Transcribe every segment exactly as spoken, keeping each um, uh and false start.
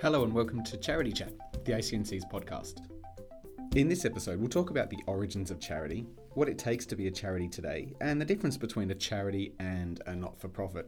Hello and welcome to Charity Chat, the A C N C's podcast. In this episode, we'll talk about the origins of charity, what it takes to be a charity today, and the difference between a charity and a not-for-profit.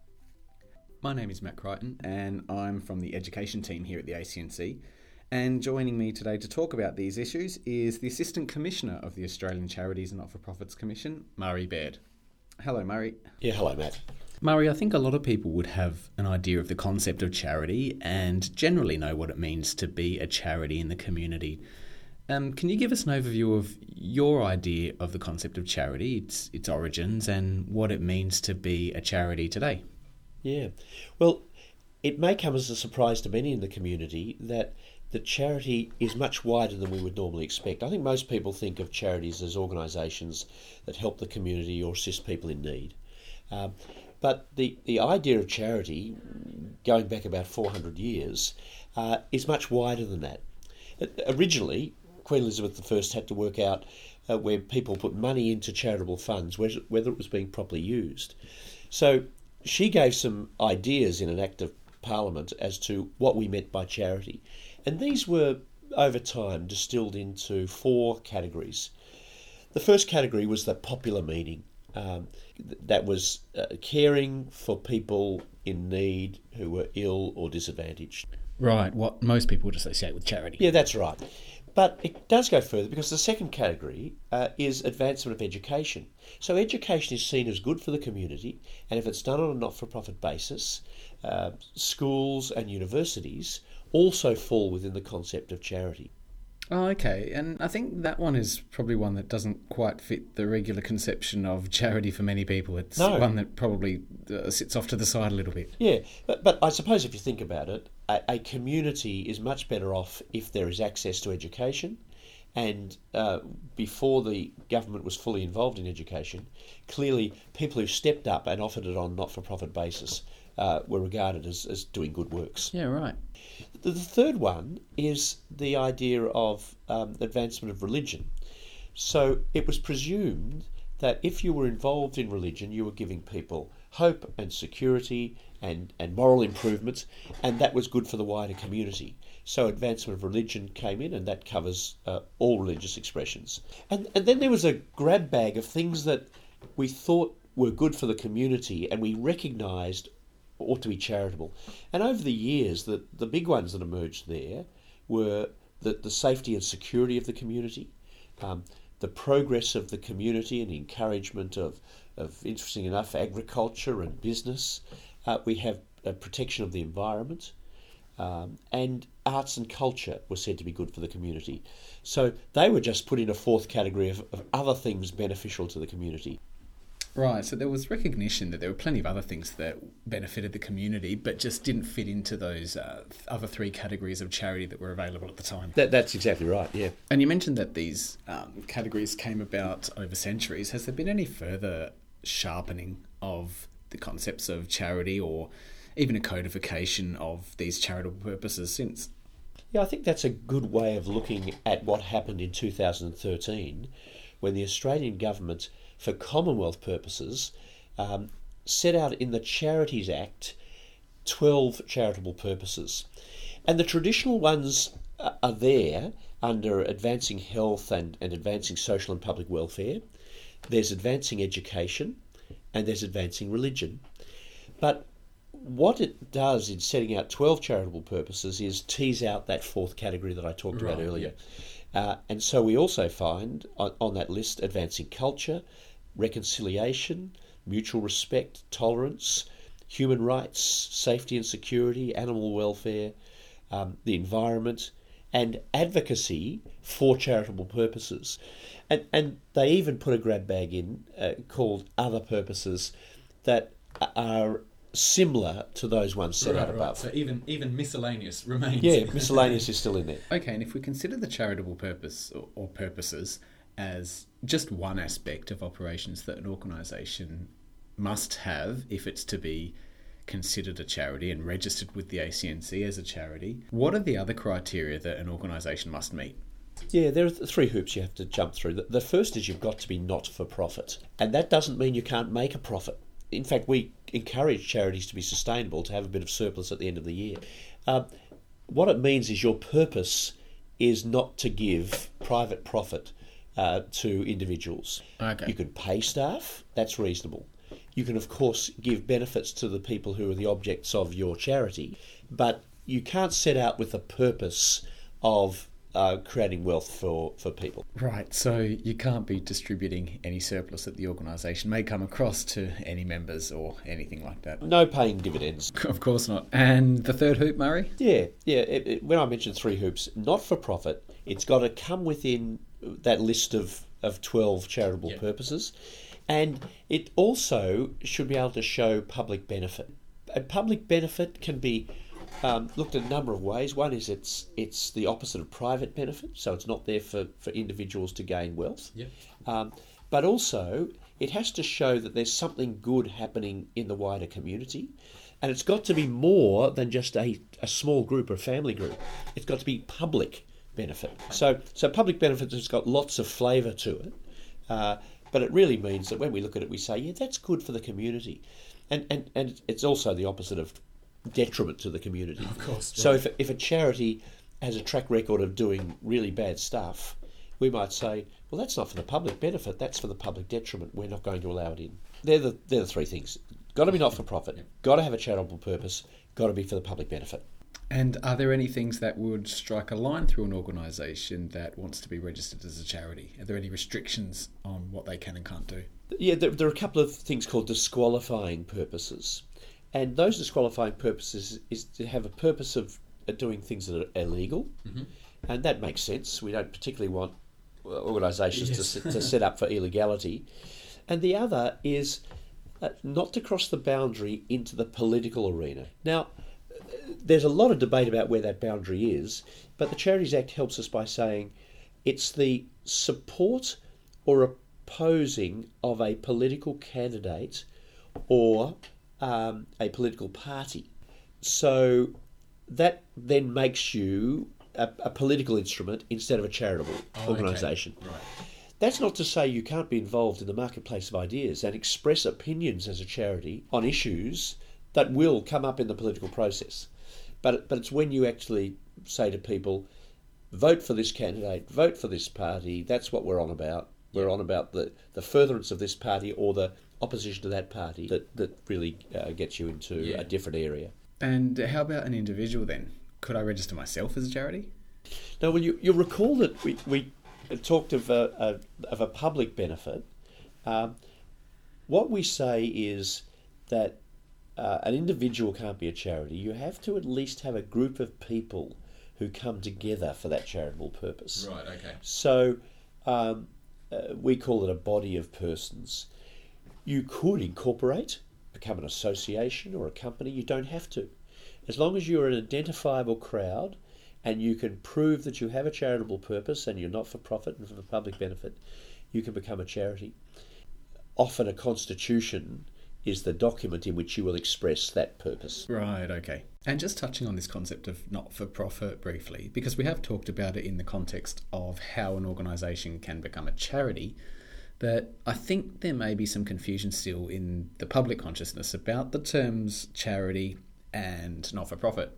My name is Matt Crichton, and I'm from the education team here at the A C N C. And joining me today to talk about these issues is the Assistant Commissioner of the Australian Charities and Not-for-Profits Commission, Murray Baird. Hello, Murray. Yeah, hello, Matt. Murray, I think a lot of people would have an idea of the concept of charity and generally know what it means to be a charity in the community. Um, can you give us an overview of your idea of the concept of charity, its its origins, and what it means to be a charity today? Yeah, well, it may come as a surprise to many in the community that that charity is much wider than we would normally expect. I think most people think of charities as organisations that help the community or assist people in need. Um, But the, the idea of charity, going back about four hundred years, uh, is much wider than that. Originally, Queen Elizabeth the First had to work out uh, where people put money into charitable funds, whether, whether it was being properly used. So she gave some ideas in an Act of Parliament as to what we meant by charity. And these were, over time, distilled into four categories. The first category was the popular meaning. Um, that was uh, caring for people in need who were ill or disadvantaged. Right, what most people would associate with charity. Yeah, that's right. But it does go further because the second category uh, is advancement of education. So education is seen as good for the community, and if it's done on a not-for-profit basis, uh, schools and universities also fall within the concept of charity. Oh, okay. And I think that one is probably one that doesn't quite fit the regular conception of charity for many people. It's No. one that probably uh, sits off to the side a little bit. Yeah, but, but I suppose if you think about it, a, a community is much better off if there is access to education. And uh, before the government was fully involved in education, clearly people who stepped up and offered it on not-for-profit basis uh, were regarded as, as doing good works. Yeah, right. The third one is the idea of um, advancement of religion. So it was presumed that if you were involved in religion, you were giving people hope and security and, and moral improvements, and that was good for the wider community. So advancement of religion came in, and that covers uh, all religious expressions. And, and then there was a grab bag of things that we thought were good for the community, and we recognised ought to be charitable. And over the years, the, the big ones that emerged there were the, the safety and security of the community, um, the progress of the community and the encouragement of, of interesting enough, agriculture and business. Uh, we have a protection of the environment, um, and arts and culture were said to be good for the community. So they were just put in a fourth category of, of other things beneficial to the community. Right, so there was recognition that there were plenty of other things that benefited the community, but just didn't fit into those uh, other three categories of charity that were available at the time. That, that's exactly right, yeah. And you mentioned that these um, categories came about over centuries. Has there been any further sharpening of the concepts of charity or even a codification of these charitable purposes since? Yeah, I think that's a good way of looking at what happened in two thousand thirteen when the Australian government, for Commonwealth purposes, um, set out in the Charities Act twelve charitable purposes. And the traditional ones are there under advancing health and, and advancing social and public welfare. There's advancing education and there's advancing religion. But what it does in setting out twelve charitable purposes is tease out that fourth category that I talked Right, about earlier. yeah. Uh, and so we also find on, on that list advancing culture, reconciliation, mutual respect, tolerance, human rights, safety and security, animal welfare, um, the environment, and advocacy for charitable purposes. And, and they even put a grab bag in uh, called other purposes that are similar to those ones set Right, out right. above. So even even miscellaneous remains. Yeah, miscellaneous is still in there. Okay, and if we consider the charitable purpose or, or purposes as just one aspect of operations that an organisation must have if it's to be considered a charity and registered with the A C N C as a charity, what are the other criteria that an organisation must meet? Yeah, there are three hoops you have to jump through. The- The first is you've got to be not-for-profit, and that doesn't mean you can't make a profit. In fact, we encourage charities to be sustainable, to have a bit of surplus at the end of the year. Uh, what it means is your purpose is not to give private profit uh, to individuals. Okay. You can pay staff, that's reasonable. You can, of course, give benefits to the people who are the objects of your charity, but you can't set out with a purpose of uh, creating wealth for, for people. Right, so you can't be distributing any surplus that the organisation may come across to any members or anything like that. No paying dividends. Of course not. And the third hoop, Murray? Yeah, yeah. It, it, when I mentioned three hoops, not for profit, it's got to come within that list of, of twelve charitable Yep. purposes. And it also should be able to show public benefit. A public benefit can be um, looked at a number of ways. One is it's it's the opposite of private benefit, so it's not there for, for individuals to gain wealth. Yep. Um, but also, it has to show that there's something good happening in the wider community. And it's got to be more than just a, a small group or a family group. It's got to be public benefit. So, so public benefit has got lots of flavour to it. Uh, But it really means that when we look at it, we say, yeah, that's good for the community. And and, and it's also the opposite of detriment to the community. Of course. So right. if, if a charity has a track record of doing really bad stuff, we might say, well, that's not for the public benefit, that's for the public detriment. We're not going to allow it in. They're the, they're the three things. Got to be not-for-profit, Yep. got to have a charitable purpose, got to be for the public benefit. And are there any things that would strike a line through an organisation that wants to be registered as a charity? Are there any restrictions on what they can and can't do? Yeah, there, there are a couple of things called disqualifying purposes. And those disqualifying purposes is to have a purpose of doing things that are illegal. Mm-hmm. And that makes sense. We don't particularly want organisations Yes. to, to set up for illegality. And the other is uh, not to cross the boundary into the political arena. Now, there's a lot of debate about where that boundary is, but the Charities Act helps us by saying it's the support or opposing of a political candidate or um, a political party. So that then makes you a, a political instrument instead of a charitable Oh, okay. organisation. Right. That's not to say you can't be involved in the marketplace of ideas and express opinions as a charity on issues that will come up in the political process. But but it's when you actually say to people, vote for this candidate, vote for this party, that's what we're on about. We're on about the, the furtherance of this party or the opposition to that party that, that really uh, gets you into Yeah. a different area. And how about an individual then? Could I register myself as a charity? Now, well, you, you'll recall that we, we talked of a, a, of a public benefit. Um, what we say is that Uh, an individual can't be a charity. You have to at least have a group of people who come together for that charitable purpose. Right, okay. So um, uh, we call it a body of persons. You could incorporate, become an association or a company. You don't have to. As long as you're an identifiable crowd and you can prove that you have a charitable purpose and you're not for profit and for the public benefit, you can become a charity. Often a constitution is the document in which you will express that purpose. Right, okay. And just touching on this concept of not-for-profit briefly, because we have talked about it in the context of how an organisation can become a charity, but I think there may be some confusion still in the public consciousness about the terms charity and not-for-profit.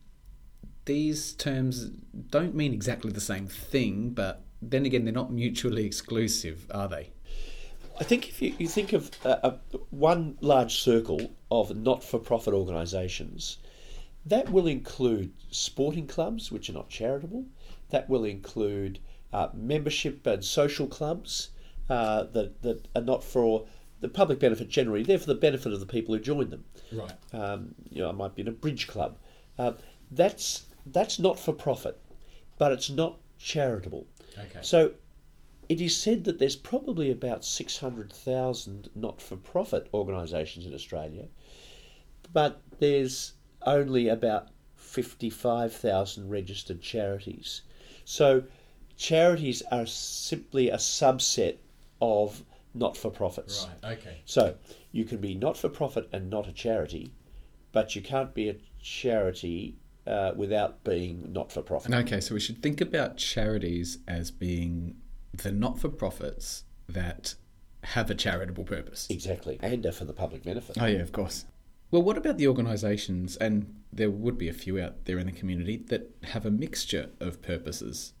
These terms don't mean exactly the same thing, but then again, they're not mutually exclusive, are they? I think if you, you think of uh, uh, one large circle of not-for-profit organisations, that will include sporting clubs, which are not charitable. That will include uh, membership and social clubs uh, that, that are not for the public benefit generally. They're for the benefit of the people who join them. Right. Um, you know, I might be in a bridge club. Uh, that's that's not for profit, but it's not charitable. Okay. So it is said that there's probably about six hundred thousand not-for-profit organisations in Australia, but there's only about fifty-five thousand registered charities. So charities are simply a subset of not-for-profits. Right, okay. So you can be not-for-profit and not a charity, but you can't be a charity uh, without being not-for-profit. Okay, so we should think about charities as being the not-for-profits that have a charitable purpose. Exactly, and are for the public benefit. Oh yeah, of course. Well, what about the organisations, and there would be a few out there in the community, that have a mixture of purposes?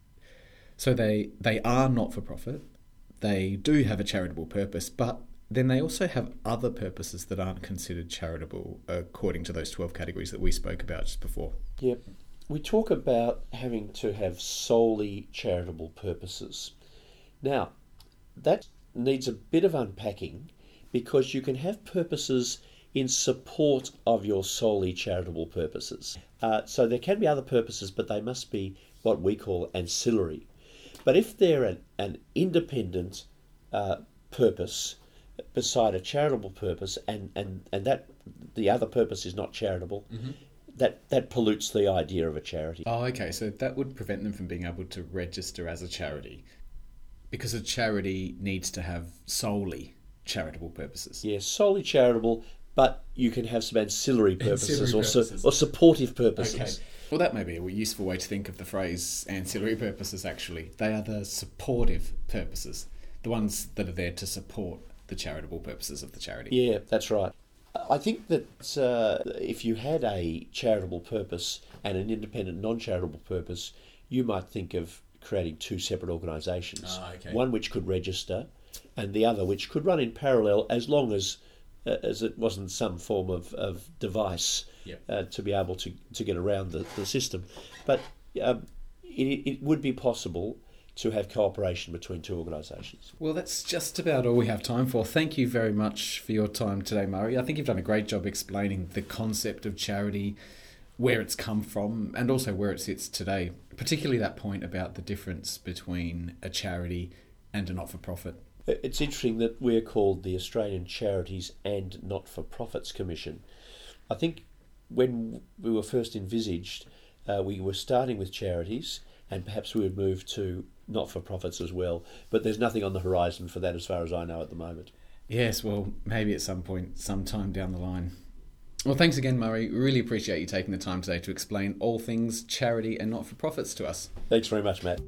So they, they are not-for-profit, they do have a charitable purpose, but then they also have other purposes that aren't considered charitable according to those twelve categories that we spoke about just before. Yep. We talk about having to have solely charitable purposes. Now, that needs a bit of unpacking, because you can have purposes in support of your solely charitable purposes. Uh, so there can be other purposes, but they must be what we call ancillary. But if they're an, an independent uh, purpose beside a charitable purpose, and, and, and that the other purpose is not charitable, mm-hmm. that, that pollutes the idea of a charity. Oh, okay. So that would prevent them from being able to register as a charity, because a charity needs to have solely charitable purposes. Yes, solely charitable, but you can have some ancillary purposes, ancillary or, purposes. Su- or supportive purposes. Okay. Well, that may be a useful way to think of the phrase ancillary purposes, actually. They are the supportive purposes, the ones that are there to support the charitable purposes of the charity. Yeah, that's right. I think that uh, if you had a charitable purpose and an independent non-charitable purpose, you might think of creating two separate organisations. Oh, okay. One which could register, and the other which could run in parallel, as long as uh, as it wasn't some form of, of device yep. uh, to be able to, to get around the, the system. But um, it, it would be possible to have cooperation between two organisations. Well, that's just about all we have time for. Thank you very much for your time today, Murray. I think you've done a great job explaining the concept of charity, where it's come from, and also where it sits today, particularly that point about the difference between a charity and a not-for-profit. It's interesting that we're called the Australian Charities and Not-for-Profits Commission. I think when we were first envisaged, uh, we were starting with charities, and perhaps we would move to not-for-profits as well. But there's nothing on the horizon for that as far as I know at the moment. Yes, well, maybe at some point, sometime down the line. Well, thanks again, Murray. Really appreciate you taking the time today to explain all things charity and not-for-profits to us. Thanks very much, Matt.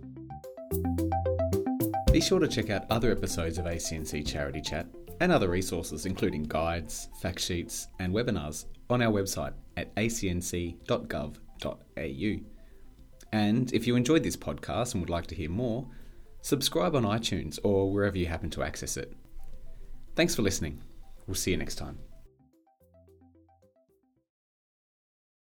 Be sure to check out other episodes of A C N C Charity Chat and other resources, including guides, fact sheets and webinars, on our website at a c n c dot gov dot a u. And if you enjoyed this podcast and would like to hear more, subscribe on iTunes or wherever you happen to access it. Thanks for listening. We'll see you next time.